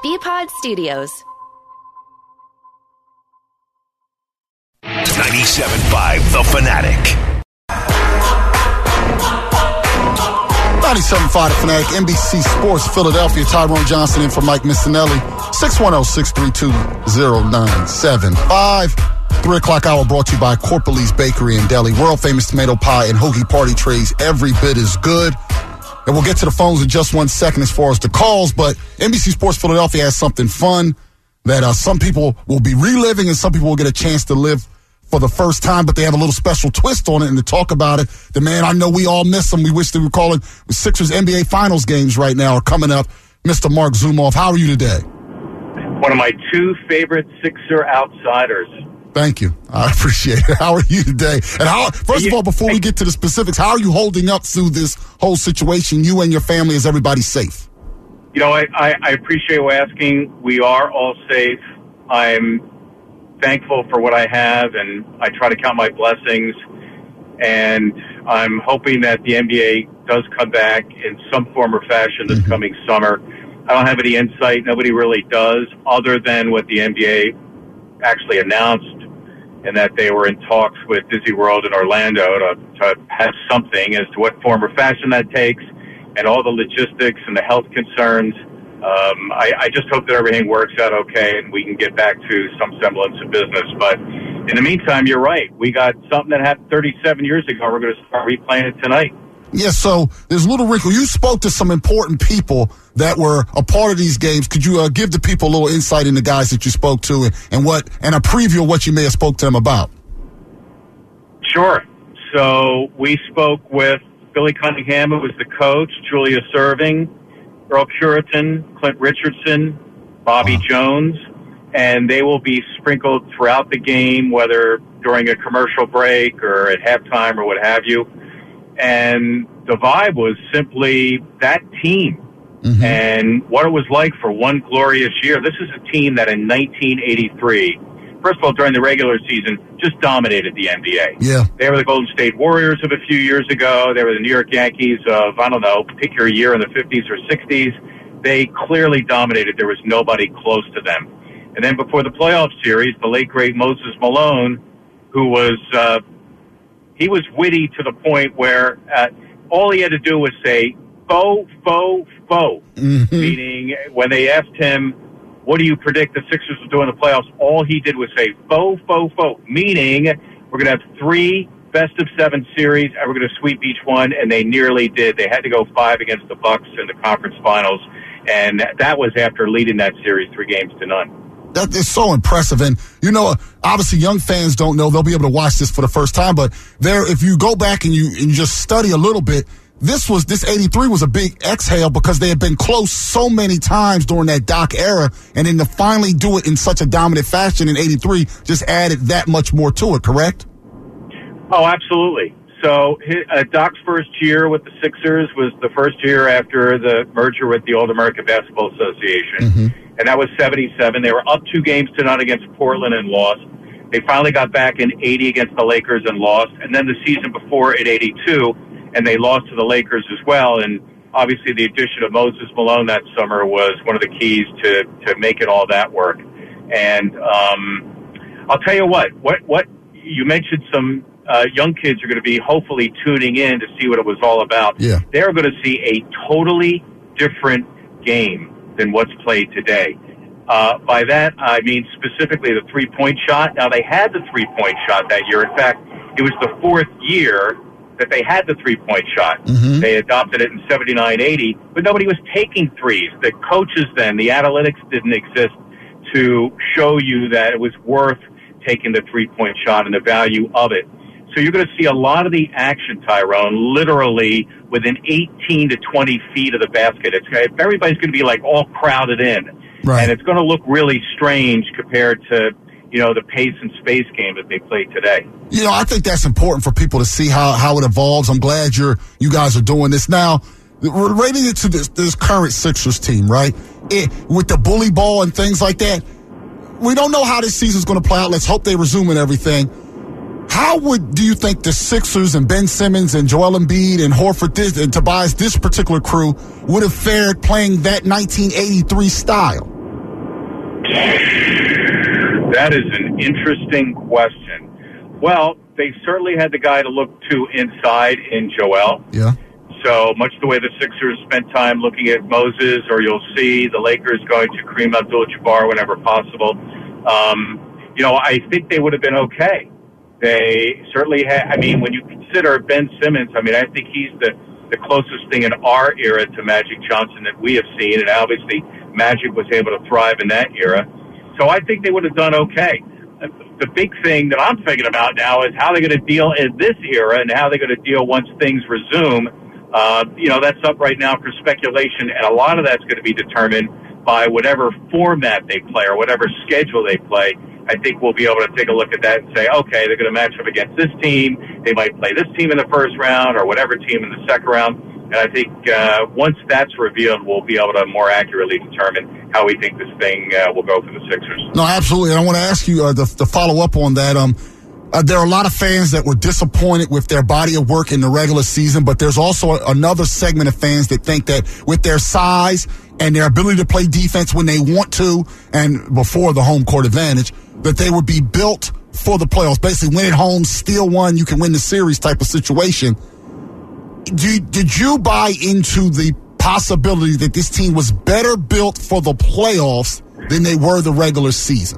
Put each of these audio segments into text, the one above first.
BPod Studios. 97.5 The Fanatic. 97.5 The Fanatic, NBC Sports, Philadelphia. Tyrone Johnson in for Mike Missinelli. 610-632-0975. 3 o'clock hour brought to you by Corporalee's Bakery and Deli. World famous tomato pie and hoagie party trays. Every bit is good. And we'll get to the phones in just 1 second as far as the calls, but NBC Sports Philadelphia has something fun that some people will be reliving and some people will get a chance to live for the first time, but they have a little special twist on it. And to talk about it, the man I know we all miss him. We wish they were calling the Sixers NBA Finals games right now are coming up. Mr. Mark Zumoff, how are you today? One of my 2 favorite Sixer outsiders. Thank you. I appreciate it. How are you today? And first of all, before we get to the specifics, how are you holding up through this whole situation? You and your family, is everybody safe? You know, I appreciate you asking. We are all safe. I'm thankful for what I have, and I try to count my blessings. And I'm hoping that the NBA does come back in some form or fashion this coming summer. I don't have any insight. Nobody really does, other than what the NBA actually announced, and that they were in talks with Disney World in Orlando to have something as to what form or fashion that takes, and all the logistics and the health concerns. I just hope that everything works out okay and we can get back to some semblance of business. But in the meantime, you're right. We got something that happened 37 years ago. We're going to start replaying it tonight. Yeah, so there's a little wrinkle. You spoke to some important people that were a part of these games. Could you give the people a little insight into guys that you spoke to and a preview of what you may have spoke to them about? Sure. So we spoke with Billy Cunningham, who was the coach, Julia Serving, Earl Curitan, Clint Richardson, Bobby Jones, and they will be sprinkled throughout the game, whether during a commercial break or at halftime or what have you. And the vibe was simply that team and what it was like for one glorious year. This is a team that in 1983, first of all, during the regular season, just dominated the NBA. Yeah. They were the Golden State Warriors of a few years ago. They were the New York Yankees of, I don't know, pick your year in the 50s or 60s. They clearly dominated. There was nobody close to them. And then before the playoff series, the late, great Moses Malone, who was he was witty to the point where all he had to do was say, "Fo, fo, fo," meaning when they asked him, what do you predict the Sixers will do in the playoffs? All he did was say, "Fo, fo, fo," meaning we're going to have 3 best-of-7 series, and we're going to sweep each one, and they nearly did. They had to go 5 against the Bucks in the conference finals, and that was after leading that series 3-0. That is so impressive. And, you know, obviously young fans don't know. They'll be able to watch this for the first time. But if you go back and you just study a little bit, this 83 was a big exhale because they had been close so many times during that Doc era. And then to finally do it in such a dominant fashion in 83 just added that much more to it, correct? Oh, absolutely. So Doc's first year with the Sixers was the first year after the merger with the Old American Basketball Association. And that was 77. They were up 2-0 against Portland and lost. They finally got back in 80 against the Lakers and lost. And then the season before in 82, and they lost to the Lakers as well. And obviously the addition of Moses Malone that summer was one of the keys to making all that work. And I'll tell you what you mentioned some young kids are going to be hopefully tuning in to see what it was all about. Yeah. They're going to see a totally different game than what's played today. By that, I mean specifically the three-point shot. Now, they had the three-point shot that year. In fact, it was the 4th year that they had the three-point shot. They adopted it in 79-80, but nobody was taking threes. The coaches then, the analytics didn't exist to show you that it was worth taking the three-point shot and the value of it. So you're going to see a lot of the action, Tyrone, literally within 18 to 20 feet of the basket. Everybody's going to be like all crowded in. Right. And it's going to look really strange compared to, the pace and space game that they play today. I think that's important for people to see how it evolves. I'm glad you guys are doing this. Now, relating it to this current Sixers team, right? With the bully ball and things like that, we don't know how this season's going to play out. Let's hope they resume and everything. How do you think the Sixers and Ben Simmons and Joel Embiid and Horford and Tobias, this particular crew, would have fared playing that 1983 style? That is an interesting question. Well, they certainly had the guy to look to inside in Joel. Yeah. So much the way the Sixers spent time looking at Moses, or you'll see the Lakers going to Kareem Abdul-Jabbar whenever possible. I think they would have been okay. They certainly had. I mean, when you consider Ben Simmons, I think he's the closest thing in our era to Magic Johnson that we have seen, and obviously Magic was able to thrive in that era. So I think they would have done okay. The big thing that I'm thinking about now is how they're going to deal in this era and how they're going to deal once things resume. That's up right now for speculation, and a lot of that's going to be determined by whatever format they play or whatever schedule they play. I think we'll be able to take a look at that and say, okay, they're going to match up against this team. They might play this team in the first round or whatever team in the second round. And I think once that's revealed, we'll be able to more accurately determine how we think this thing will go for the Sixers. No, absolutely. And I want to ask you to follow up on that. There are a lot of fans that were disappointed with their body of work in the regular season, but there's also another segment of fans that think that with their size and their ability to play defense when they want to and before the home court advantage, that they would be built for the playoffs. Basically, win at home, steal one, you can win the series type of situation. Did you buy into the possibility that this team was better built for the playoffs than they were the regular season?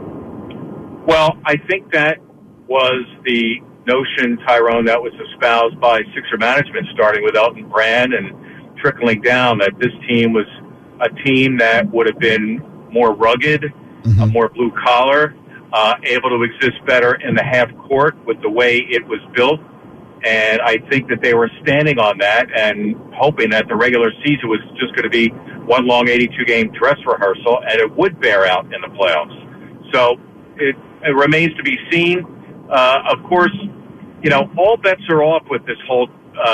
Well, I think that was the notion, Tyrone, that was espoused by Sixer management, starting with Elton Brand and trickling down, that this team was a team that would have been more rugged, more blue-collar, able to exist better in the half court with the way it was built. And I think that they were standing on that and hoping that the regular season was just going to be one long 82-game dress rehearsal, and it would bear out in the playoffs. So it remains to be seen. Of course, all bets are off with this whole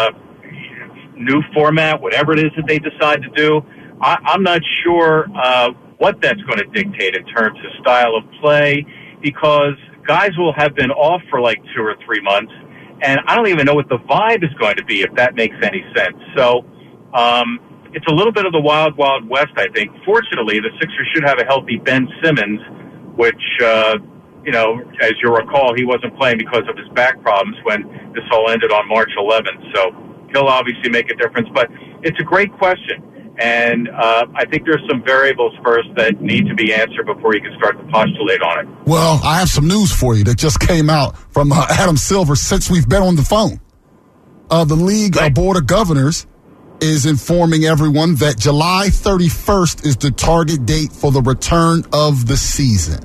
new format, whatever it is that they decide to do. I'm not sure what that's going to dictate in terms of style of play, because guys will have been off for like 2 or 3 months, and I don't even know what the vibe is going to be, if that makes any sense. So it's a little bit of the wild, wild west, I think. Fortunately, the Sixers should have a healthy Ben Simmons, which, as you'll recall, he wasn't playing because of his back problems when this all ended on March 11th. So he'll obviously make a difference. But it's a great question. And I think there's some variables first that need to be answered before you can start to postulate on it. Well, I have some news for you that just came out from Adam Silver since we've been on the phone. The league board of governors is informing everyone that July 31st is the target date for the return of the season.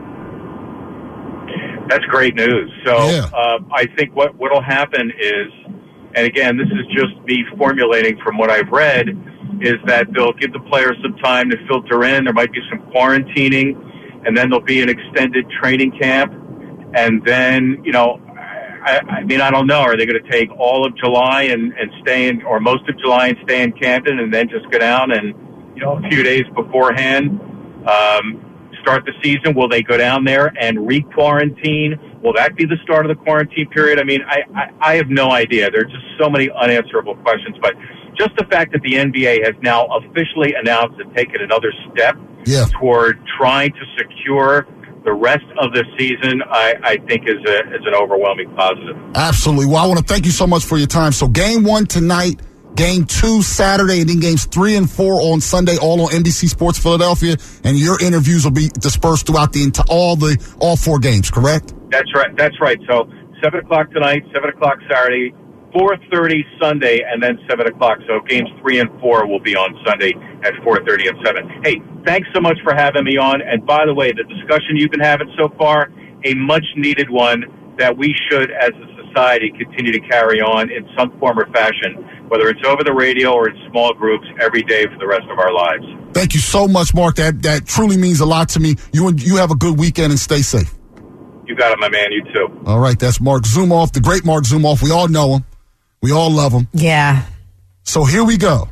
That's great news. So I think what will happen is, and again, this is just me formulating from what I've read, is that they'll give the players some time to filter in. There might be some quarantining, and then there'll be an extended training camp. And then, I don't know. Are they going to take all of July and stay in, or most of July and stay in Camden, and then just go down and, a few days beforehand, start the season? Will they go down there and re-quarantine? Will that be the start of the quarantine period? I have no idea. There are just so many unanswerable questions, but just the fact that the NBA has now officially announced and taken another step toward trying to secure the rest of the season, I think is an overwhelming positive. Absolutely. Well, I want to thank you so much for your time. So Game 1 tonight, Game 2 Saturday, and then Games 3 and 4 on Sunday, all on NBC Sports Philadelphia, and your interviews will be dispersed throughout all 4 games, correct? That's right. So 7 o'clock tonight, 7 o'clock Saturday, 4:30 Sunday, and then 7 o'clock. So games 3 and 4 will be on Sunday at 4:30 and 7. Hey, thanks so much for having me on. And by the way, the discussion you've been having so far, a much-needed one that we should, as a society, continue to carry on in some form or fashion, whether it's over the radio or in small groups, every day for the rest of our lives. Thank you so much, Mark. That truly means a lot to me. You have a good weekend and stay safe. You got it, my man. You too. All right, that's Mark Zumoff, the great Mark Zumoff. We all know him. We all love him. Yeah. So here we go.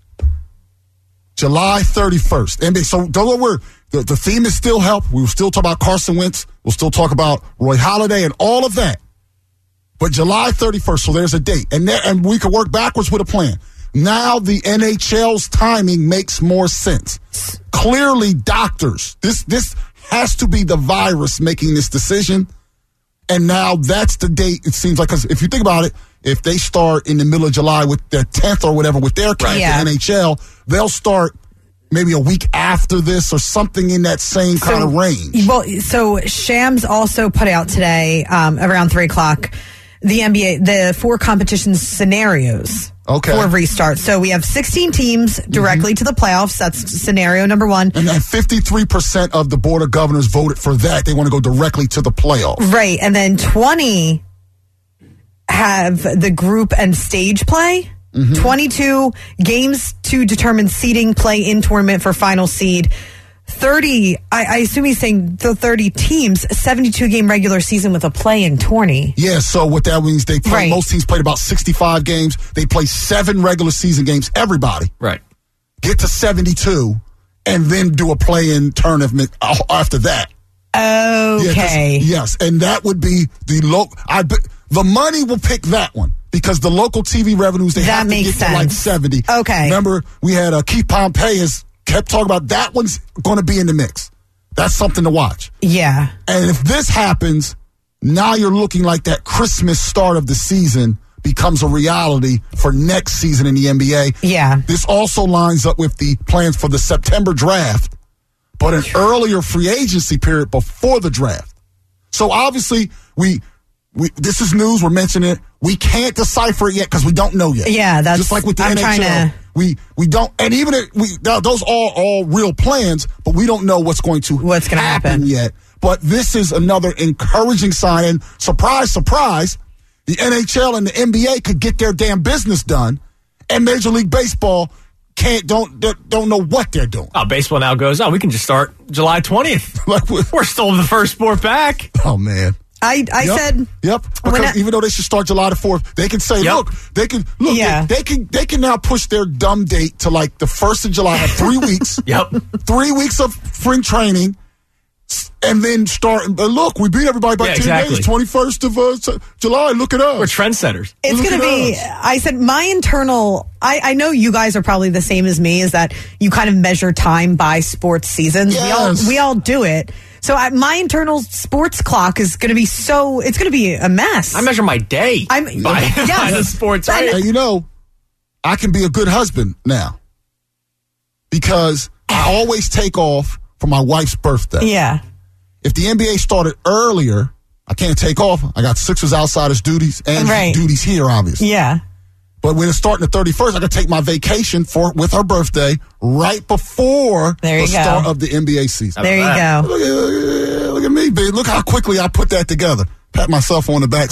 July 31st. And so don't worry. The theme is still help. We will still talk about Carson Wentz. We'll still talk about Roy Halladay and all of that. But July 31st, so there's a date. And we can work backwards with a plan. Now the NHL's timing makes more sense. clearly doctors. This has to be the virus making this decision. And now that's the date, it seems like, because if you think about it, if they start in the middle of July with their 10th or whatever with their camp in NHL, they'll start maybe a week after this or something in that same kind of range. Well, so Shams also put out today around 3 o'clock the NBA, the 4 competition scenarios for restart. So we have 16 teams directly to the playoffs. That's scenario number 1. And then 53% of the Board of Governors voted for that. They want to go directly to the playoffs. Right. And then 20 have the group and stage play. 22 games to determine seeding, play in tournament for final seed. 30, I assume he's saying the 30 teams, 72-game regular season with a play-in tourney. Yeah, so what that means, they play, most teams played about 65 games. They play 7 regular season games, everybody. Right. Get to 72, and then do a play-in tournament after that. Okay. Yes, and that would be the money will pick that one. Because the local TV revenues, they have to get to like 70. Okay. Remember, we had Keith Pompey has kept talking about that one's going to be in the mix. That's something to watch. Yeah. And if this happens, now you're looking like that Christmas start of the season becomes a reality for next season in the NBA. Yeah. This also lines up with the plans for the September draft, but an earlier free agency period before the draft. So obviously, this is news. We're mentioning it. We can't decipher it yet because we don't know yet. Yeah, that's just like with the I'm NHL. We don't, and even those are all real plans, but we don't know what's going to happen yet. But this is another encouraging sign. And surprise, surprise, the NHL and the NBA could get their damn business done, and Major League Baseball don't know what they're doing. Oh, baseball now goes, we can just start July 20th. We're still the first sport back. Oh man. I said, because even though they should start July the 4th, they can say, they can now push their dumb date to like the 1st of July, have 3 weeks. 3 weeks of spring training, and then start. Look, we beat everybody by 10 days. 21st of July. Look at us. We're trendsetters. It's going to be. I said my internal. I know you guys are probably the same as me. Is that you kind of measure time by sports seasons? Yes. We all do it. So my internal sports clock is going to be it's going to be a mess. I measure my day by the sports. Right? And I can be a good husband now because I always take off for my wife's birthday. Yeah. If the NBA started earlier, I can't take off. I got Sixers Outsiders duties and duties here, obviously. Yeah. But when it's starting the 31st, I can take my vacation with her birthday right before the start of the NBA season. There you go. Look at me, babe. Look how quickly I put that together. Pat myself on the back.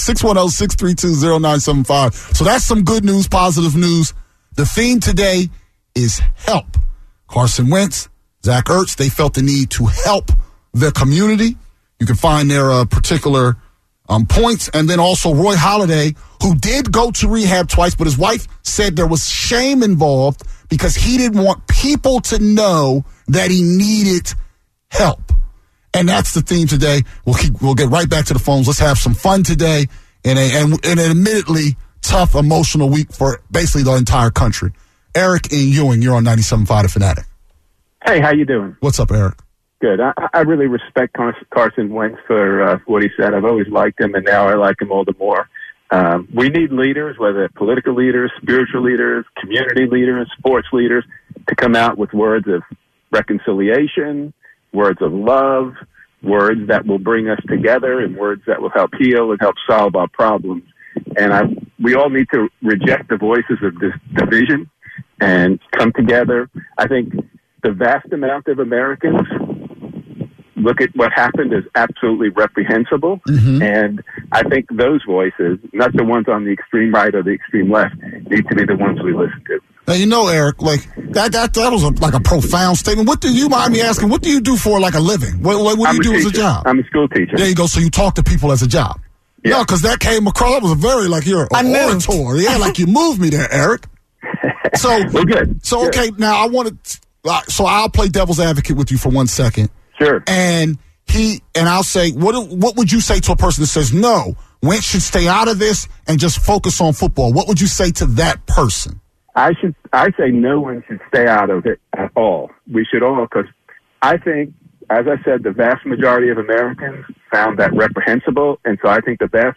610-632-0975. So that's some good news, positive news. The theme today is help. Carson Wentz, Zach Ertz, they felt the need to help the community. You can find their particular points. And then also Roy Halladay, who did go to rehab twice, but his wife said there was shame involved because he didn't want people to know that he needed help. And that's the theme today. We'll get right back to the phones. Let's have some fun today in an admittedly tough, emotional week for basically the entire country. Eric and Ewing, you're on 97.5 The Fanatic. Hey, how you doing? What's up, Eric? Good. I really respect Carson Wentz for what he said. I've always liked him, and now I like him all the more. We need leaders, whether they're political leaders, spiritual leaders, community leaders, sports leaders, to come out with words of reconciliation, words of love, words that will bring us together, and words that will help heal and help solve our problems. And we all need to reject the voices of this division and come together. I think the vast amount of Americans look at what happened as absolutely reprehensible. Mm-hmm. And I think those voices, not the ones on the extreme right or the extreme left, need to be the ones we listen to. Now, Eric, like that was like a profound statement. What do you mind me asking? What do you do for like a living? What do you do as a job? I'm a school teacher. There you go. So you talk to people as a job. Yeah. No, because that came across. That was a very you're an orator. Yeah, like you moved me there, Eric. So we're good. So good. Okay, now I want to. So I'll play devil's advocate with you for 1 second. Sure. And I'll say, what would you say to a person that says, no, Wentz should stay out of this and just focus on football? What would you say to that person? I say no one should stay out of it at all. We should all, because I think, as I said, the vast majority of Americans found that reprehensible, and so I think a vast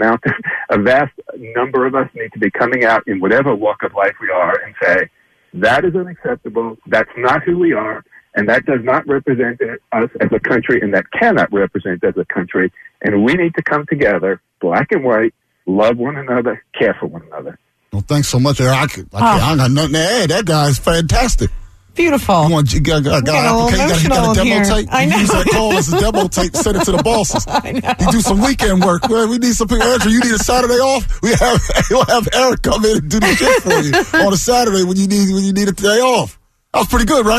number of us need to be coming out in whatever walk of life we are and say, that is unacceptable, that's not who we are, and that does not represent us as a country, and that cannot represent us as a country, and we need to come together, black and white, love one another, care for one another. Well, thanks so much. I got nothing to add. That guy's fantastic. Beautiful. You got a demo tape? I know. Use that call as a demo tape, send it to the bosses. I know. You do some weekend work. Well, we need some people. Andrew, you need a Saturday off? We'll have Eric come in and do the shit for you on a Saturday when you need a day off. That was pretty good, right?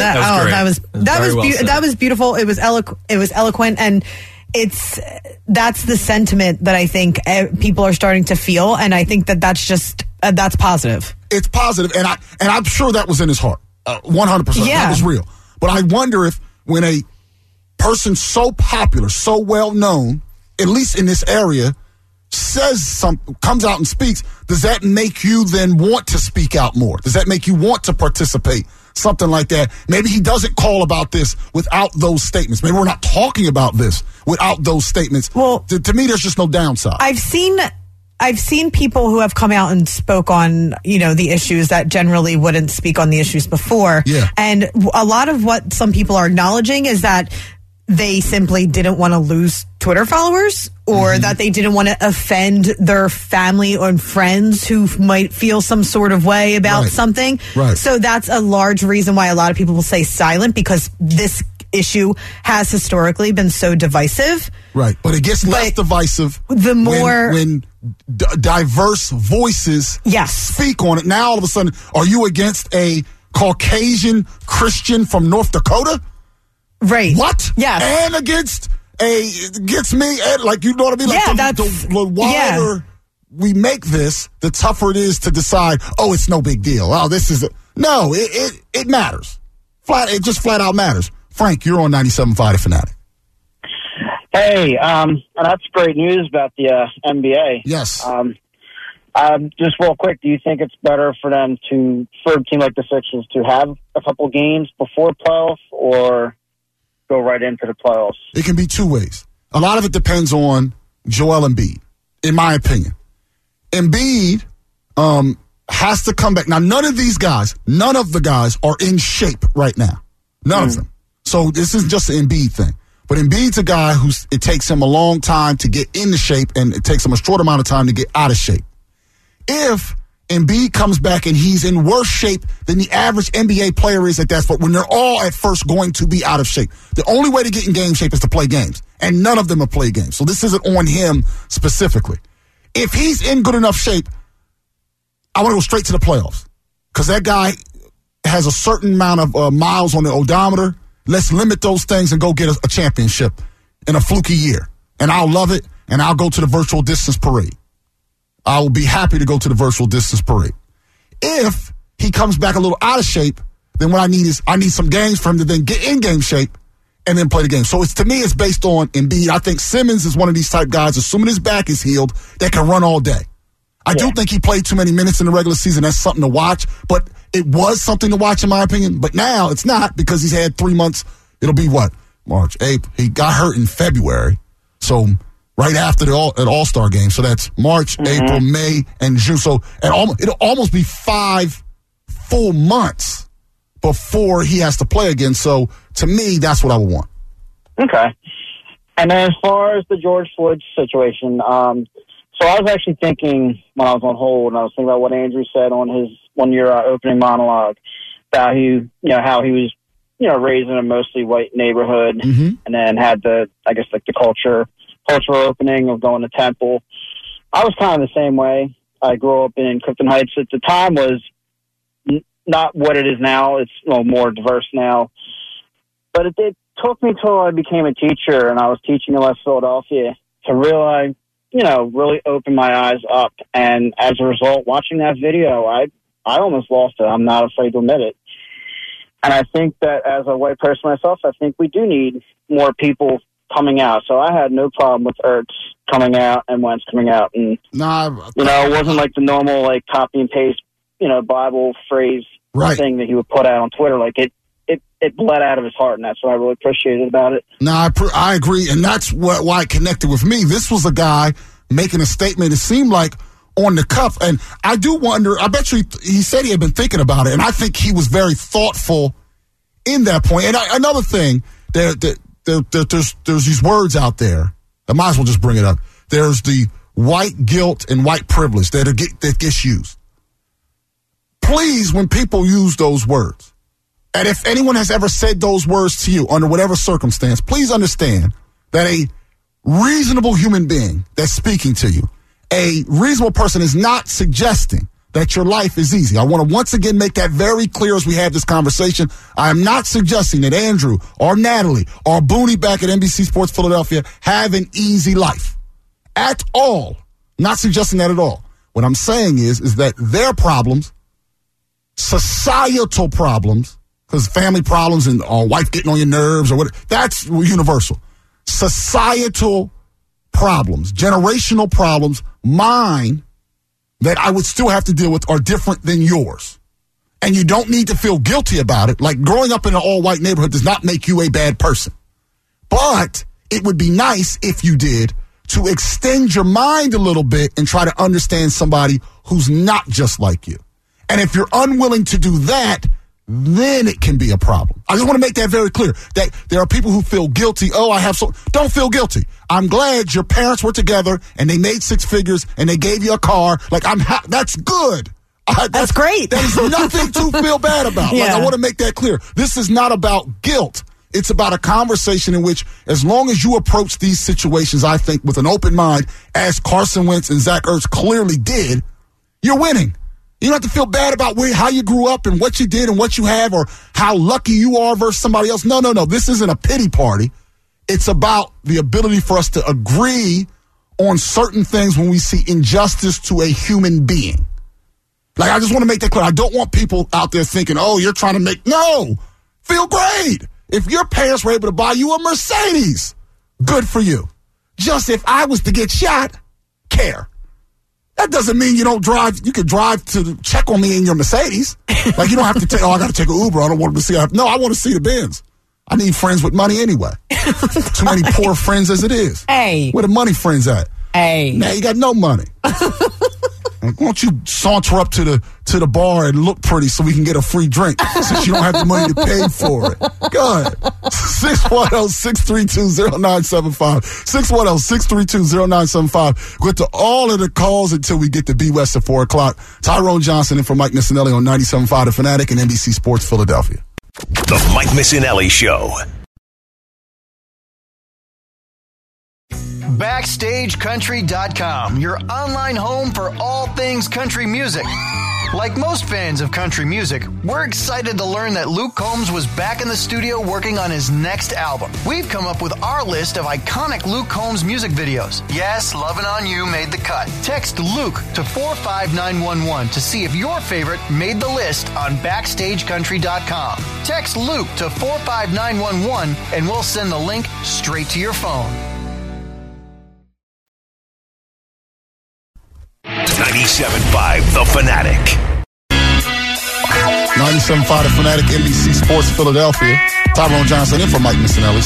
That was beautiful. It was eloquent, and that's the sentiment that I think people are starting to feel, and I think that's positive. It's positive, and I'm sure that was in his heart. 100%. Yeah. That was real. But I wonder if when a person so popular, so well known, at least in this area, comes out and speaks, does that make you then want to speak out more? Does that make you want to participate? Something like that. Maybe he doesn't call about this without those statements. Maybe we're not talking about this without those statements. Well, to me, there's just no downside. I've seen people who have come out and spoke on, the issues that generally wouldn't speak on the issues before. Yeah. And a lot of what some people are acknowledging is that they simply didn't want to lose Twitter followers, or that they didn't want to offend their family or friends who might feel some sort of way about something. Right. So that's a large reason why a lot of people will say silent, because this issue has historically been so divisive. Right. But it gets less divisive the more when diverse voices speak on it. Now all of a sudden, are you against a Caucasian Christian from North Dakota? Right. What? Yes. And against me, like, you know what I mean? Like the wider we make this, the tougher it is to decide, it's no big deal. Oh, this is no, it matters. It just flat out matters. Frank, you're on 97.5 The Fanatic. Hey, that's great news about the NBA. Yes. Just real quick, do you think it's better for a team like the Sixers to have a couple games before playoffs, or go right into the playoffs? It can be two ways. A lot of it depends on Joel Embiid, in my opinion. Embiid has to come back. Now, none of the guys are in shape right now. None of them. So this isn't just an Embiid thing. But Embiid's a guy it takes him a long time to get into shape, and it takes him a short amount of time to get out of shape. If Embiid comes back and he's in worse shape than the average NBA player is at that spot, when they're all at first going to be out of shape, the only way to get in game shape is to play games. And none of them have played games. So this isn't on him specifically. If he's in good enough shape, I want to go straight to the playoffs, because that guy has a certain amount of miles on the odometer. Let's limit those things and go get a championship in a fluky year. And I'll love it, and I'll go to the virtual distance parade. I will be happy to go to the virtual distance parade. If he comes back a little out of shape, then what I need some games for him to then get in game shape and then play the game. So to me, it's based on Embiid. I think Simmons is one of these type guys, assuming his back is healed, that can run all day. I do think he played too many minutes in the regular season. That's something to watch, but it was something to watch in my opinion. But now it's not, because he's had 3 months. It'll be March, April. He got hurt in February. So right after an All-Star game. So that's March, April, May, and June. So it'll almost be 5 full months before he has to play again. So to me, that's what I would want. Okay. And then as far as the George Floyd situation, so I was actually thinking when I was on hold, and I was thinking about what Andrew said on his one-year opening monologue about how he was, raised in a mostly white neighborhood, and then had the cultural opening of going to Temple. I was kind of the same way. I grew up in Clifton Heights. At the time was not what it is now. It's more diverse now. But it took me till I became a teacher, and I was teaching in West Philadelphia, to realize, really open my eyes up. And as a result, watching that video, I almost lost it. I'm not afraid to admit it. And I think that as a white person myself, I think we do need more people coming out. So I had no problem with Ertz coming out and Wentz coming out. And, it wasn't like the normal, copy and paste, Bible phrase thing that he would put out on Twitter. it bled out of his heart, and that's what I really appreciated about it. No, I agree, and that's why it connected with me. This was a guy making a statement. It seemed like on the cuff, and I do wonder, I bet you he said he had been thinking about it, and I think he was very thoughtful in that point. And another thing, there's these words out there, I might as well just bring it up. There's the white guilt and white privilege that gets used. Please, when people use those words, and if anyone has ever said those words to you under whatever circumstance, please understand that a reasonable human being that's speaking to you, a reasonable person is not suggesting that your life is easy. I want to once again make that very clear as we have this conversation. I am not suggesting that Andrew or Natalie or Booney back at NBC Sports Philadelphia have an easy life at all. Not suggesting that at all. What I'm saying is that their problems, societal problems, because family problems and wife getting on your nerves or what, that's universal. Societal problems, generational problems, mine, that I would still have to deal with are different than yours. And you don't need to feel guilty about it. Like growing up in an all-white neighborhood does not make you a bad person. But it would be nice if you did to extend your mind a little bit and try to understand somebody who's not just like you. And if you're unwilling to do that, then it can be a problem. I just want to make that very clear, that there are people who feel guilty. Don't feel guilty. I'm glad your parents were together and they made six figures and they gave you a car. Like, that's good. That's great. There's nothing to feel bad about. Yeah. Like, I want to make that clear. This is not about guilt. It's about a conversation in which, as long as you approach these situations, I think, with an open mind, as Carson Wentz and Zach Ertz clearly did, you're winning. You don't have to feel bad about how you grew up and what you did and what you have or how lucky you are versus somebody else. No. This isn't a pity party. It's about the ability for us to agree on certain things when we see injustice to a human being. Like, I just want to make that clear. I don't want people out there thinking, you're trying to make... No! Feel great! If your parents were able to buy you a Mercedes, good for you. Just if I was to get shot, care. That doesn't mean you don't drive. You could drive to check on me in your Mercedes. Like, you don't have to take, I got to take an Uber. I don't want to see. No, I want to see the Benz. I need friends with money anyway. Too many poor friends as it is. Hey. Where the money friends at? Hey. Now you got no money. Like, why don't you saunter up to the bar and look pretty so we can get a free drink since you don't have the money to pay for it? Go ahead. 610-632-0975. 610-632-0975. We'll get to all of the calls until we get to B West at 4 o'clock. Tyrone Johnson in for Mike Missinelli on 97.5 The Fanatic and NBC Sports Philadelphia. The Mike Missinelli Show. BackstageCountry.com, your online home for all things country music. Like most fans of country music, we're excited to learn that Luke Combs was back in the studio working on his next album. We've come up with our list of iconic Luke Combs music videos. Yes, Lovin' On You made the cut. Text Luke to 45911 to see if your favorite made the list on BackstageCountry.com. Text Luke to 45911 and we'll send the link straight to your phone. 97.5 The Fanatic. 97.5 The Fanatic, NBC Sports Philadelphia. Tyrone Johnson in for Mike Missinelli.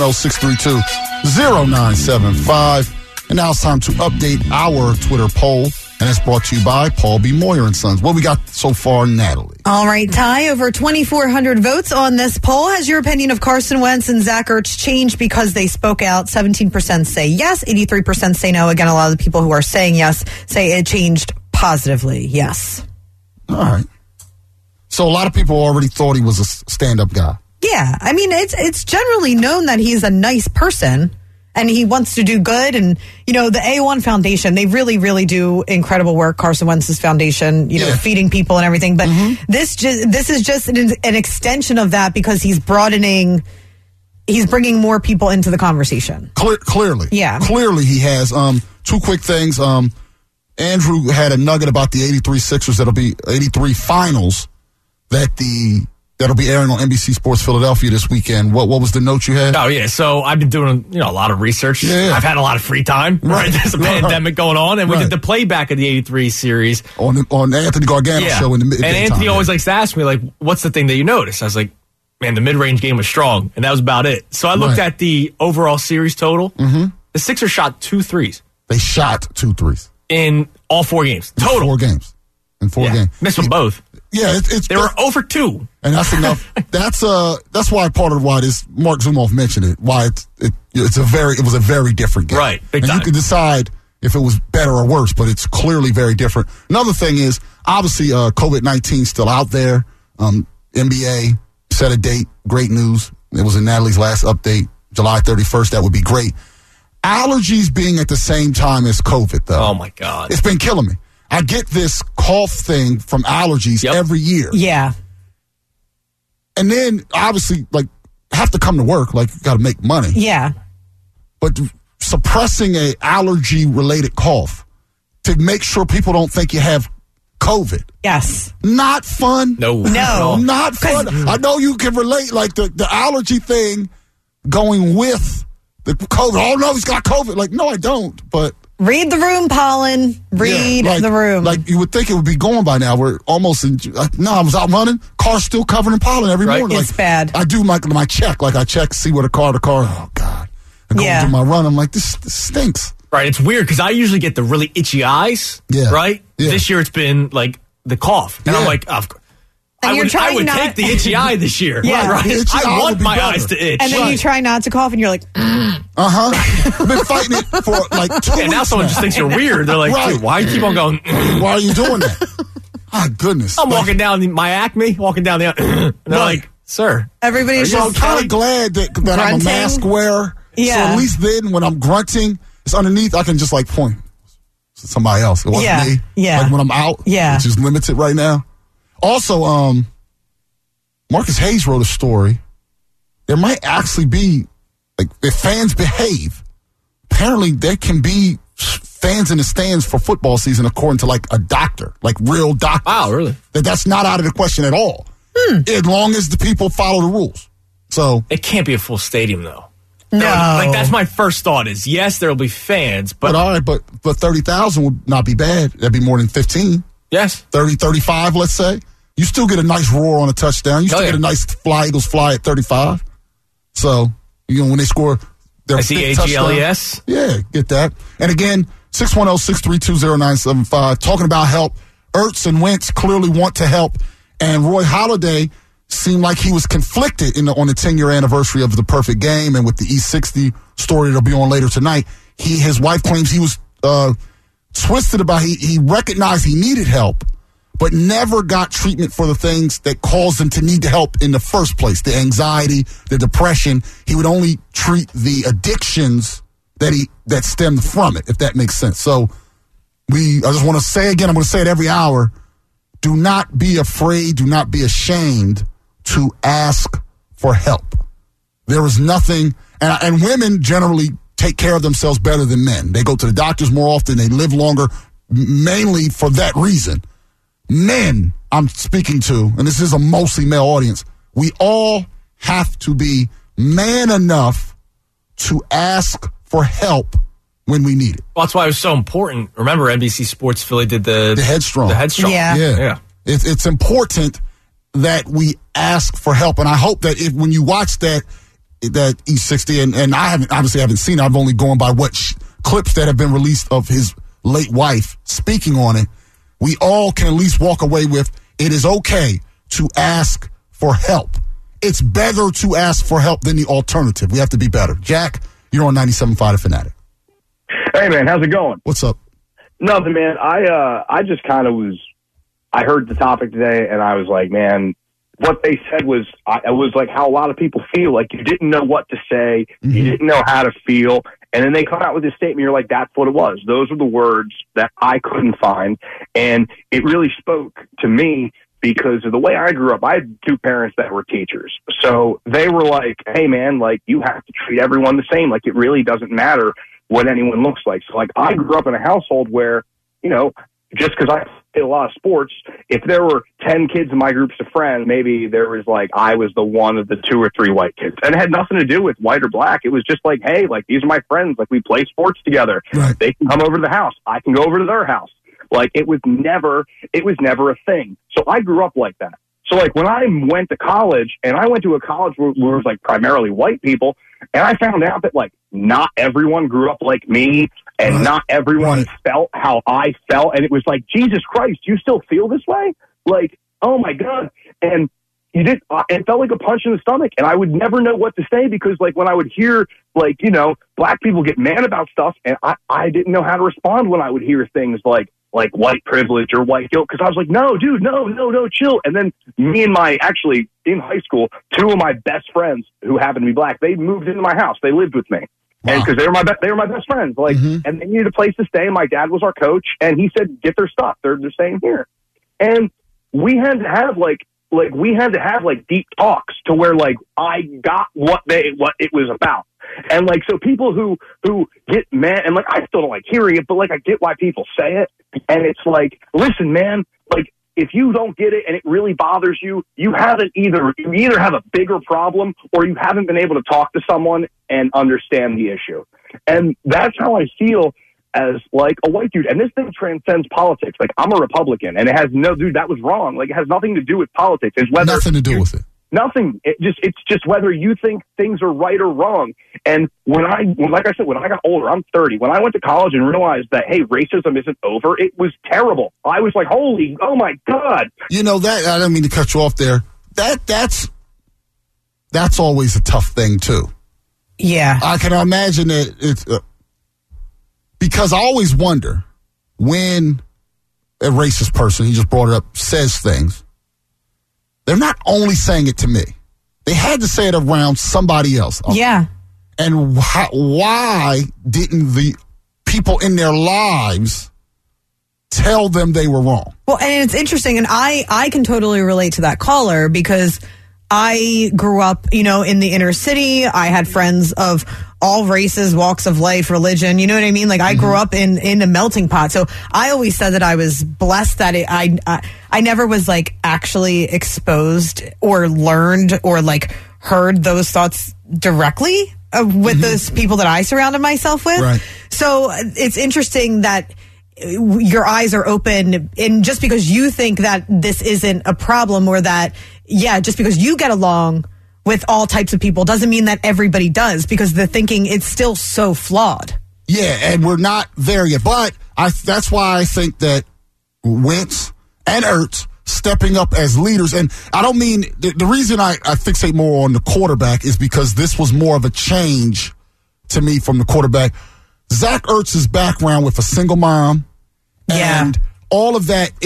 610-632-0975. And now it's time to update our Twitter poll. And it's brought to you by Paul B. Moyer & Sons. What we got so far, Natalie? All right, Ty, over 2,400 votes on this poll. Has your opinion of Carson Wentz and Zach Ertz changed because they spoke out? 17% say yes, 83% say no. Again, a lot of the people who are saying yes say it changed positively. Yes. All right. So a lot of people already thought he was a stand-up guy. Yeah. I mean, it's generally known that he's a nice person. And he wants to do good. And, the A1 Foundation, they really, really do incredible work. Carson Wentz's foundation, feeding people and everything. But this is just an extension of that because he's bringing more people into the conversation. Clearly. Yeah. Clearly he has. Two quick things. Andrew had a nugget about the 83 Sixers 83 finals that'll be airing on NBC Sports Philadelphia this weekend. What was the note you had? Oh, yeah. So I've been doing a lot of research. Yeah. I've had a lot of free time. Right. There's a pandemic going on, and we did the playback of the 83 series. On Anthony Gargano's show in the midday. And Anthony always likes to ask me, like, what's the thing that you notice? I was like, man, the mid-range game was strong, and that was about it. So I looked at the overall series total. Mm-hmm. The Sixers shot 2 threes. They shot 2 threes. In all 4 games. Total. In four games. Missed them both. Yeah, they were 0 for 2. And that's enough. That's why part of why this Mark Zumoff mentioned it. Why it was a very different game. Right. Big and time. you can decide if it was better or worse, but it's clearly very different. Another thing is obviously COVID-19 still out there. NBA set a date. Great news. It was in Natalie's last update, July 31st. That would be great. Allergies being at the same time as COVID, though. Oh my God. It's been killing me. I get this cough thing from allergies every year. Yeah. And then, obviously, have to come to work. You got to make money. Yeah. But suppressing a allergy-related cough to make sure people don't think you have COVID. Yes. Not fun. No. Not fun. I know you can relate, the allergy thing going with the COVID. Oh, no, he's got COVID. No, I don't, but... Read the room, Pollen. Read the room. You would think it would be going by now. We're almost in. No, I was out running. Car's still covered in pollen every morning. It's bad. I do my check. I check, see where the car. Oh God. I go do my run. I'm like, this stinks. Right. It's weird because I usually get the really itchy eyes. Yeah. Right. Yeah. This year it's been the cough, and I'm like, I would take the itchy eye this year. Yeah. Right. I want my eyes to itch. And then you try not to cough, and you're like, I've been fighting it for 2 weeks. And now someone just thinks you're weird. They're like, dude, why you keep on going? Why are you doing that? My goodness. I'm walking down my Acme, walking down the, and they're like, sir. Everybody's so I'm kind of glad that I'm a mask wearer. Yeah. So at least then when I'm grunting, it's underneath, I can just point to somebody else. It wasn't me. Yeah. When I'm out, which is limited right now. Also, Marcus Hayes wrote a story. There might actually be, if fans behave, apparently there can be fans in the stands for football season according to a doctor, real doctor. Wow, really? That's not out of the question at all. As long as the people follow the rules. So it can't be a full stadium though. No. That's my first thought is, yes, there will be fans, but all right, but 30,000 would not be bad. That'd be more than 15. Yes. 30, 35, let's say. You still get a nice roar on a touchdown. You still get a nice Eagles fly at 35. So, when they score their fifth touchdown. SEAGLES? Yeah, get that. And again, 610-632-0975. Talking about help. Ertz and Wentz clearly want to help. And Roy Halladay seemed like he was conflicted on the 10-year anniversary of The Perfect Game and with the E60 story that'll be on later tonight. His wife claims he was twisted about he recognized he needed help, but never got treatment for the things that caused him to need the help in the first place. The anxiety, the depression. He would only treat the addictions that stemmed from it, if that makes sense. So I just want to say again, I'm going to say it every hour, do not be afraid, do not be ashamed to ask for help. There is nothing, and women generally take care of themselves better than men. They go to the doctors more often, they live longer, mainly for that reason. Men, I'm speaking to, and this is a mostly male audience, we all have to be man enough to ask for help when we need it. Well, that's why it was so important. Remember, NBC Sports Philly did the Headstrong. The Headstrong. Yeah. It's important that we ask for help, and I hope that when you watch that E60, and I haven't seen it, I've only gone by what clips that have been released of his late wife speaking on it. We all can at least walk away with, it is okay to ask for help. It's better to ask for help than the alternative. We have to be better. Jack, you're on 97.5 The Fanatic. Hey, man, how's it going? What's up? Nothing, man. I just kind of I heard the topic today, and I was like, man, what they said was, it was like how a lot of people feel, like you didn't know what to say, you didn't know how to feel, and then they come out with this statement, you're like, that's what it was. Those are the words that I couldn't find, and it really spoke to me because of the way I grew up. I had two parents that were teachers, so they were like, hey, man, you have to treat everyone the same. It really doesn't matter what anyone looks like. So, I grew up in a household where, just because I played a lot of sports, if there were 10 kids in my groups of friends, maybe there was I was the one of the 2 or 3 white kids. And it had nothing to do with white or black. It was just hey, these are my friends. We play sports together. Right. They can come over to the house. I can go over to their house. It was never a thing. So I grew up like that. So, like, when I went to college, and I went to a college where it was, like, primarily white people, and I found out that, like, not everyone grew up like me, and not everyone felt how I felt, and it was like, Jesus Christ, you still feel this way? Like, oh, my God. And it felt like a punch in the stomach, and I would never know what to say because, like, when I would hear, like, you know, black people get mad about stuff, and I didn't know how to respond when I would hear things like white privilege or white guilt, because I was like, no, dude, no, chill. And then me and actually, in high school, two of my best friends who happened to be black, they moved into my house. They lived with me. Wow. And because they were my best friends, like, and they needed a place to stay. My dad was our coach, and he said, get their stuff. They're staying here. And we had to have deep talks to where, like, I got what it was about. And, like, so people who get mad, and, like, I still don't like hearing it, but, like, I get why people say it. And it's like, listen, man, like, if you don't get it and it really bothers you, you either have a bigger problem or you haven't been able to talk to someone and understand the issue. And that's how I feel as, like, a white dude. And this thing transcends politics. Like, I'm a Republican, and it has that was wrong. Like, it has nothing to do with politics. It's whether nothing to do with it. Nothing. It's just whether you think things are right or wrong. And like I said, when I got older, I'm 30. When I went to college and realized that, hey, racism isn't over, it was terrible. I was like, oh my God. You know, that, I don't mean to cut you off there. That's always a tough thing too. Yeah. I can imagine that it's because I always wonder when a racist person, he just brought it up, says things. They're not only saying it to me. They had to say it around somebody else. Yeah. And why didn't the people in their lives tell them they were wrong? Well, and it's interesting, and I can totally relate to that caller because I grew up, you know, in the inner city. I had friends of all races, walks of life, religion. You know what I mean? Like, I grew up in a melting pot. So I always said that I was blessed that I never was, like, actually exposed or learned or, like, heard those thoughts directly with those people that I surrounded myself with. Right. So it's interesting that your eyes are open, and just because you think that this isn't a problem, or that, yeah, just because you get along with all types of people doesn't mean that everybody does, because the thinking, it's still so flawed. Yeah, and we're not there yet. But that's why I think that Wentz and Ertz stepping up as leaders, and I don't mean, the reason I fixate more on the quarterback is because this was more of a change to me from the quarterback. Zach Ertz's background with a single mom and all of that,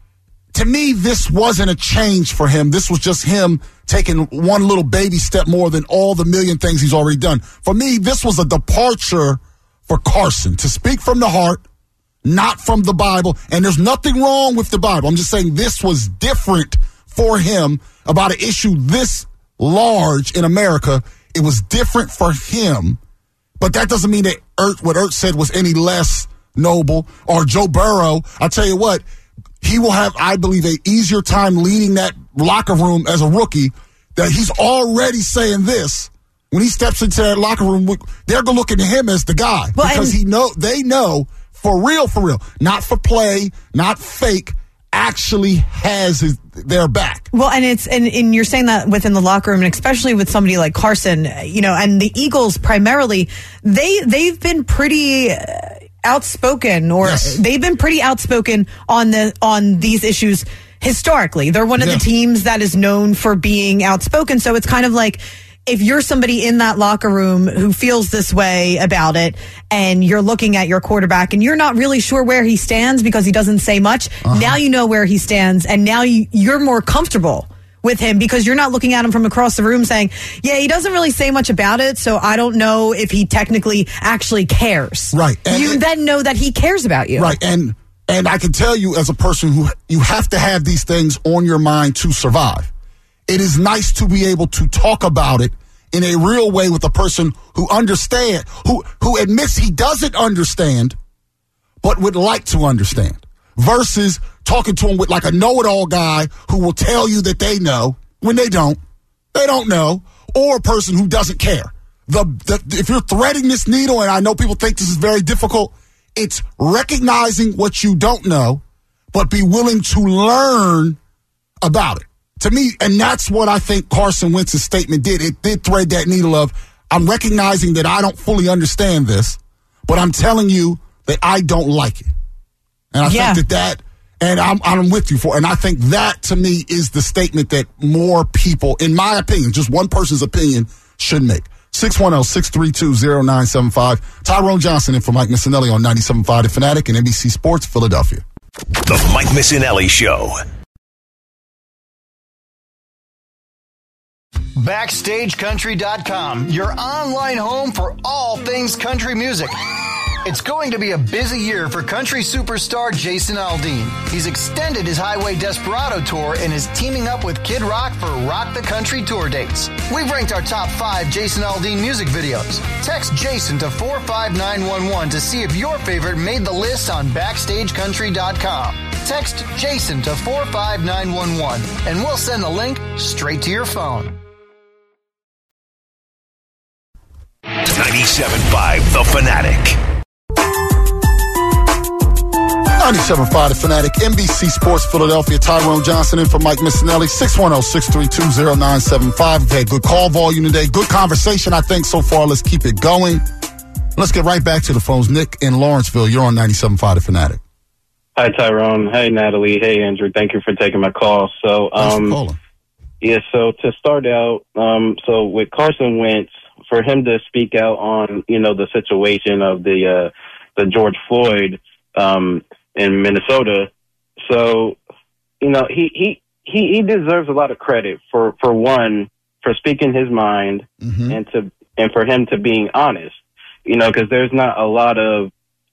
to me, this wasn't a change for him. This was just him taking one little baby step more than all the million things he's already done. For me, this was a departure for Carson to speak from the heart, not from the Bible. And there's nothing wrong with the Bible. I'm just saying this was different for him about an issue this large in America. It was different for him. But that doesn't mean that what Ertz said was any less noble. Or Joe Burrow, I'll tell you what, he will have, I believe, an easier time leading that locker room as a rookie, that he's already saying this. When he steps into that locker room, they're looking at him as the guy. Well, because they know, for real, not for play, not fake, actually has their back. Well, and you're saying that within the locker room, and especially with somebody like Carson, you know, and the Eagles primarily, they've been pretty outspoken, or they've been pretty outspoken on these issues historically. They're one of the teams that is known for being outspoken. So it's kind of like, if you're somebody in that locker room who feels this way about it, and you're looking at your quarterback and you're not really sure where he stands because he doesn't say much, now you know where he stands, and now you're more comfortable with him because you're not looking at him from across the room saying, yeah, he doesn't really say much about it, so I don't know if he technically actually cares. Right. And you then know that he cares about you. Right. And I can tell you, as a person who, you have to have these things on your mind to survive. It is nice to be able to talk about it in a real way with a person who understands, who admits he doesn't understand, but would like to understand, versus talking to him with like a know-it-all guy who will tell you that they know when they don't know, or a person who doesn't care. If you're threading this needle, and I know people think this is very difficult, it's recognizing what you don't know, but be willing to learn about it. To me, and that's what I think Carson Wentz's statement did. It did thread that needle of, I'm recognizing that I don't fully understand this, but I'm telling you that I don't like it. And I think that, and I'm with you for, and I think that to me is the statement that more people, in my opinion, just one person's opinion, should make. 610-632-0975. Tyrone Johnson in for Mike Missinelli on 97.5 The Fanatic and NBC Sports Philadelphia. The Mike Missinelli Show. BackstageCountry.com, your online home for all things country music. It's going to be a busy year for country superstar Jason Aldean. He's extended his Highway Desperado tour and is teaming up with Kid Rock for Rock the Country tour dates. We've ranked our top 5 Jason Aldean music videos. Text Jason to 45911 to see if your favorite made the list on BackstageCountry.com. Text Jason to 45911 and we'll send the link straight to your phone. 97.5 The Fanatic. 97.5 The Fanatic, NBC Sports Philadelphia. Tyrone Johnson in for Mike Missinelli. 610-632-0975. We've had good call volume today. Good conversation, I think, so far. Let's keep it going. Let's get right back to the phones. Nick in Lawrenceville, you're on 97.5 The Fanatic. Hi, Tyrone. Hey, Natalie. Hey, Andrew. Thank you for taking my call. So, yeah, so to start out, so with Carson Wentz, for him to speak out on, the situation of the George Floyd, in Minnesota. So, he deserves a lot of credit for one, for speaking his mind and for him to being honest, because there's not a lot of,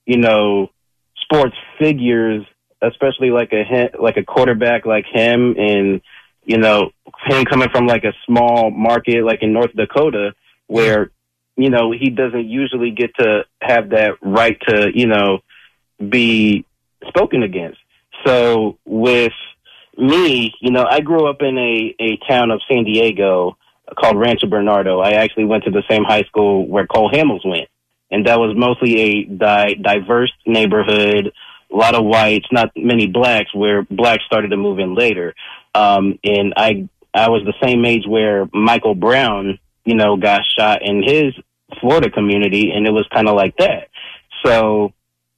sports figures, especially like a quarterback like him and, him coming from like a small market, like in North Dakota where, he doesn't usually get to have that right to, be spoken against. So with me, I grew up in a town of San Diego called Rancho Bernardo. I actually went to the same high school where Cole Hamels went. And that was mostly a diverse neighborhood, a lot of whites, not many blacks, where blacks started to move in later. And I was the same age where Michael Brown, got shot in his Florida community, and it was kind of like that. So,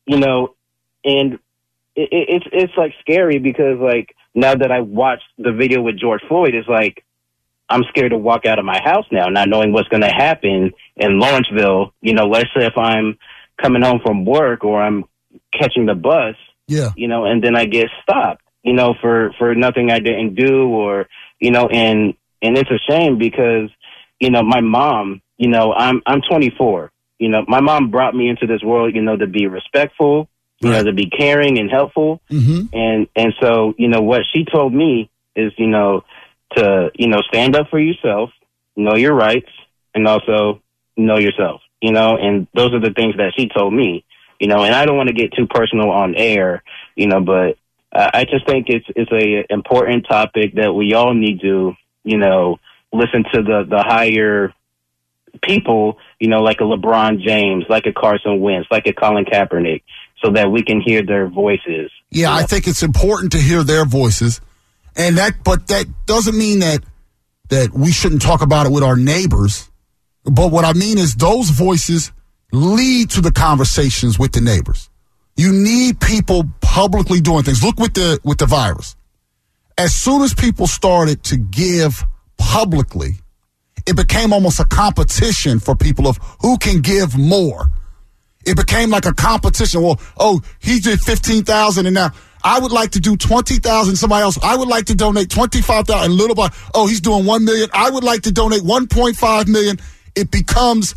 and it's like scary because like now that I watched the video with George Floyd, it's like I'm scared to walk out of my house now, not knowing what's going to happen in Lawrenceville. Let's say if I'm coming home from work or I'm catching the bus, and then I get stopped, for nothing I didn't do, or and it's a shame because my mom, I'm 24. My mom brought me into this world, to be respectful. To be caring and helpful. And so, what she told me is, to, stand up for yourself, know your rights, and also know yourself, and those are the things that she told me, and I don't want to get too personal on air, but I just think it's a important topic that we all need to, listen to the higher people, like a LeBron James, like a Carson Wentz, like a Colin Kaepernick, so that we can hear their voices. Yeah, I think it's important to hear their voices, but that doesn't mean that we shouldn't talk about it with our neighbors. But what I mean is those voices lead to the conversations with the neighbors. You need people publicly doing things. Look with the virus. As soon as people started to give publicly, it became almost a competition for people of who can give more. It became like a competition. Well, he did 15,000 and now I would like to do 20,000. Somebody else, I would like to donate 25,000. And little by, he's doing 1 million. I would like to donate 1.5 million. It becomes,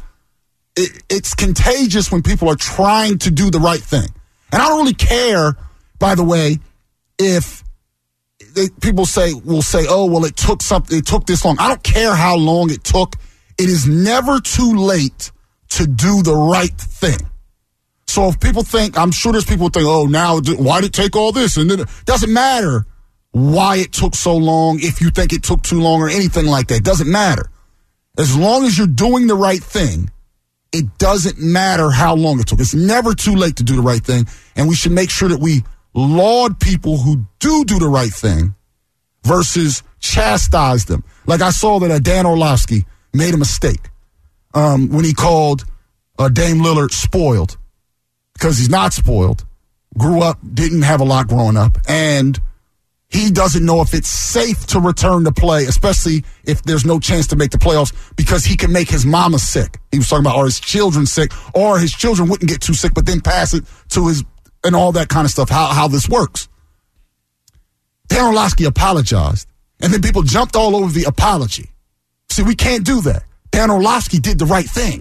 it's contagious when people are trying to do the right thing. And I don't really care, by the way, if people will say, it took this long. I don't care how long it took. It is never too late to do the right thing. So if people think, I'm sure there's people who think, now why did it take all this? And then it doesn't matter why it took so long, if you think it took too long or anything like that. It doesn't matter. As long as you're doing the right thing, it doesn't matter how long it took. It's never too late to do the right thing. And we should make sure that we laud people who do the right thing versus chastised them. Like I saw that Dan Orlovsky made a mistake when he called Dame Lillard spoiled, because he's not spoiled. Grew up, didn't have a lot growing up, and he doesn't know if it's safe to return to play, especially if there's no chance to make the playoffs, because he can make his mama sick. He was talking about, or his children sick, or his children wouldn't get too sick, but then pass it to his, and all that kind of stuff, how this works. Dan Orlovsky apologized, and then people jumped all over the apology. See, we can't do that. Dan Orlovsky did the right thing.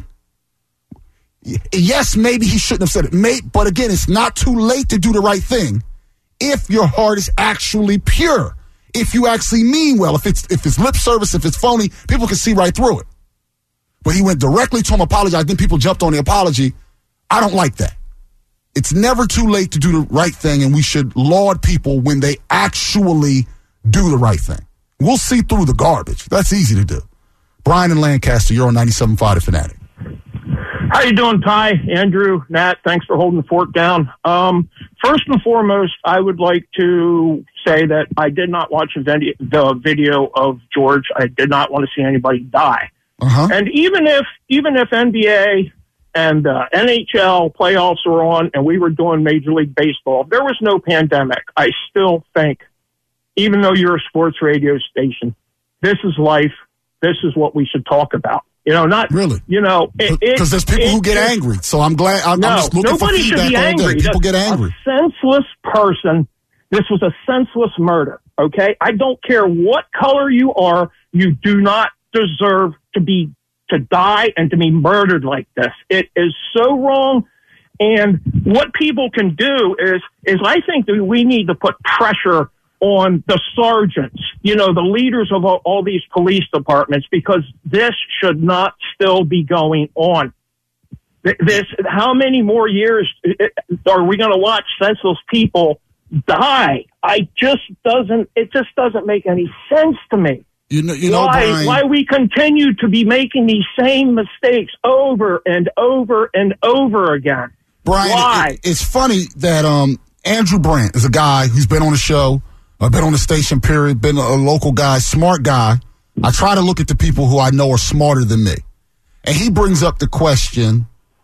Yes, maybe he shouldn't have said it, but again, it's not too late to do the right thing if your heart is actually pure, if you actually mean well. If it's lip service, if it's phony, people can see right through it. But he went directly to him, apologized, then people jumped on the apology. I don't like that. It's never too late to do the right thing, and we should laud people when they actually do the right thing. We'll see through the garbage. That's easy to do. Brian in Lancaster, you're on 97.5 The Fanatic. How you doing, Ty, Andrew, Nat? Thanks for holding the fort down. First and foremost, I would like to say that I did not watch the video of George. I did not want to see anybody die. Uh-huh. And even if NBA and NHL playoffs were on and we were doing Major League Baseball, there was no pandemic. I still think, even though you're a sports radio station, this is life. This is what we should talk about. Not really. Because there's people who get angry. So I'm glad. I'm just looking for feedback all day. People get angry. A senseless person. This was a senseless murder. Okay, I don't care what color you are. You do not deserve to die and to be murdered like this. It is so wrong. And what people can do is I think that we need to put pressure on the sergeants, the leaders of all these police departments, because this should not still be going on. How many more years are we going to watch senseless people die? It just doesn't make any sense to me. Why we continue to be making these same mistakes over and over and over again. Brian, why? It's funny that Andrew Brandt is a guy who's been on the show, been on the station, period, been a local guy, smart guy. I try to look at the people who I know are smarter than me. And he brings up the question,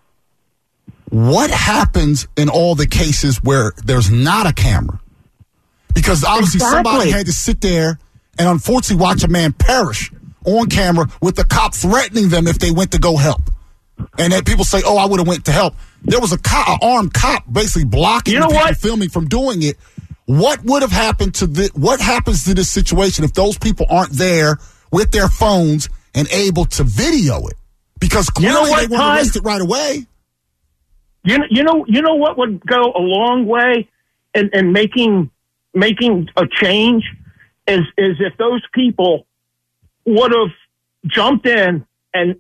what happens in all the cases where there's not a camera? Because obviously somebody had to sit there and unfortunately watch a man perish on camera with the cop threatening them if they went to go help. And then people say, oh, I would have went to help. There was an armed cop basically blocking the people filming from doing it. What would have happened what happens to this situation if those people aren't there with their phones and able to video it? Because clearly they weren't arrested right away. You know what would go a long way in making a change is if those people would have jumped in and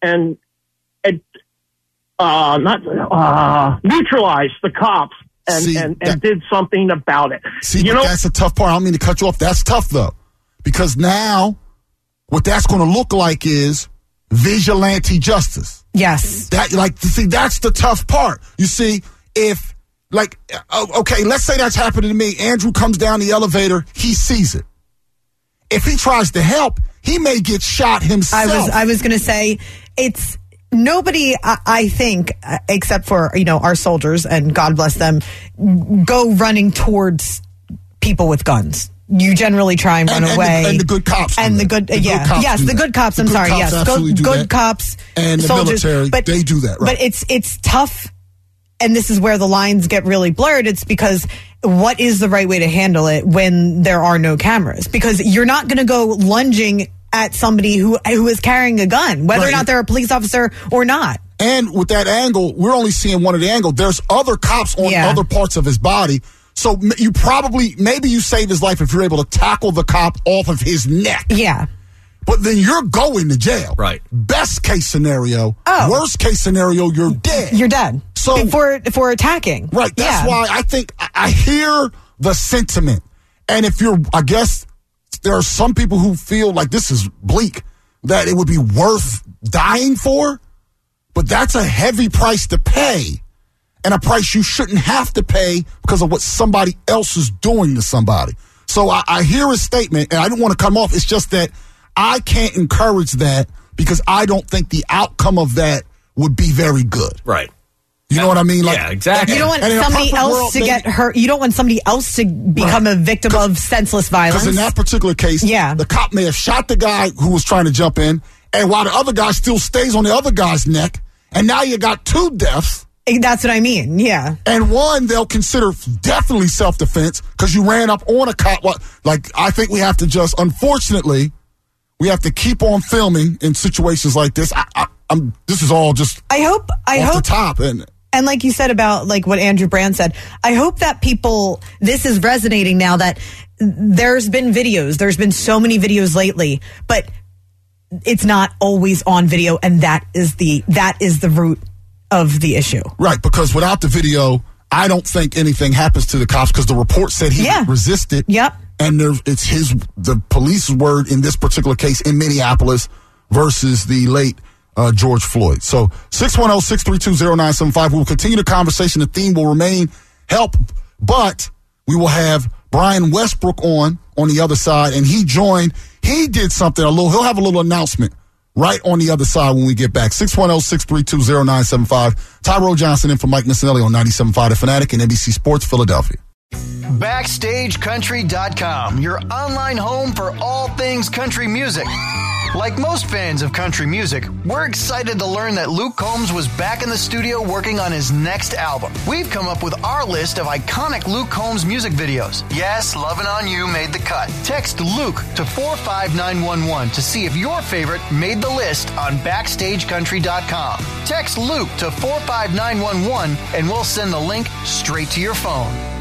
neutralized the cops and did something about it. That's a tough part. I don't mean to cut you off. That's tough, though. Because now what that's going to look like is vigilante justice. Yes. That's the tough part. You see, if, okay, let's say that's happening to me. Andrew comes down the elevator. He sees it. If he tries to help, he may get shot himself. I was going to say, it's nobody, I think, except for, our soldiers, and God bless them, go running towards people with guns. You generally try and run away. And the good cops. And the good cops. I'm sorry. Yes. Good cops. And the soldiers, military, they do that, right? But it's tough. And this is where the lines get really blurred. It's because what is the right way to handle it when there are no cameras? Because you're not going to go lunging at somebody who is carrying a gun, whether or not they're a police officer or not. And with that angle, we're only seeing one of the angles. There's other cops on other parts of his body. So maybe you save his life if you're able to tackle the cop off of his neck. Yeah. But then you're going to jail. Right. Best case scenario. Worst case scenario, you're dead. You're dead. So for attacking. Right. That's why I think I hear the sentiment. And I guess there are some people who feel like this is bleak, that it would be worth dying for. But that's a heavy price to pay. And a price you shouldn't have to pay because of what somebody else is doing to somebody. So I hear his statement, and I don't want to come off. It's just that I can't encourage that because I don't think the outcome of that would be very good. Right. You know what I mean? Yeah, exactly. You don't want somebody else to get hurt. You don't want somebody else to become a victim of senseless violence. Because in that particular case, the cop may have shot the guy who was trying to jump in, and while the other guy still stays on the other guy's neck, and now you got 2 deaths. That's what I mean, yeah. And one they'll consider definitely self-defense because you ran up on a cop. Like, I think we have to just, unfortunately, we have to keep on filming in situations like this. This is all just I hope the top. And like you said about like what Andrew Brand said, I hope that this is resonating now that there's been been so many videos lately, but it's not always on video, and that is the root of the issue. Right, because without the video, I don't think anything happens to the cops because the report said he resisted. Yep. And it's the police's word in this particular case in Minneapolis versus the late George Floyd. So 610-632-0975. We will continue the conversation. The theme will remain help, but we will have Brian Westbrook on the other side, and he did something he'll have a little announcement right on the other side when we get back. 610-632-0975. Tyrone Johnson in for Mike Missinelli on 97.5 The Fanatic and NBC Sports Philadelphia. BackstageCountry.com, your online home for all things country music. Like most fans of country music, we're excited to learn that Luke Combs was back in the studio working on his next album. We've come up with our list of iconic Luke Combs music videos. Yes, Lovin' On You made the cut. Text Luke to 45911 to see if your favorite made the list on BackstageCountry.com. Text Luke to 45911 and we'll send the link straight to your phone.